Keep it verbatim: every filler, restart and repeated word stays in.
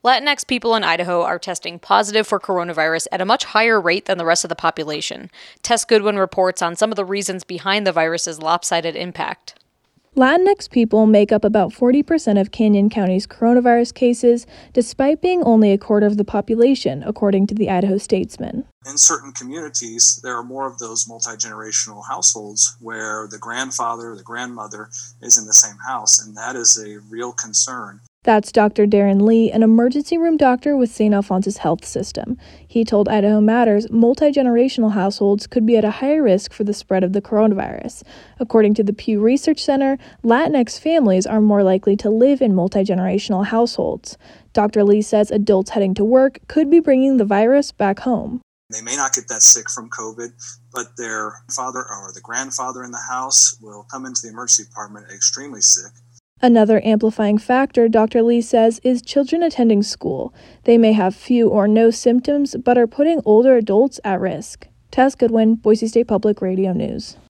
Latinx people in Idaho are testing positive for coronavirus at a much higher rate than the rest of the population. Tess Goodwin reports on some of the reasons behind the virus's lopsided impact. Latinx people make up about forty percent of Canyon County's coronavirus cases, despite being only a quarter of the population, according to the Idaho Statesman. In certain communities, there are more of those multi-generational households where the grandfather, the grandmother is in the same house, and that is a real concern. That's Doctor Darren Lee, an emergency room doctor with Saint Alphonsus Health System. He told Idaho Matters multi-generational households could be at a higher risk for the spread of the coronavirus. According to the Pew Research Center, Latinx families are more likely to live in multi-generational households. Doctor Lee says adults heading to work could be bringing the virus back home. They may not get that sick from COVID, but their father or the grandfather in the house will come into the emergency department extremely sick. Another amplifying factor, Doctor Lee says, is children attending school. They may have few or no symptoms, but are putting older adults at risk. Tess Goodwin, Boise State Public Radio News.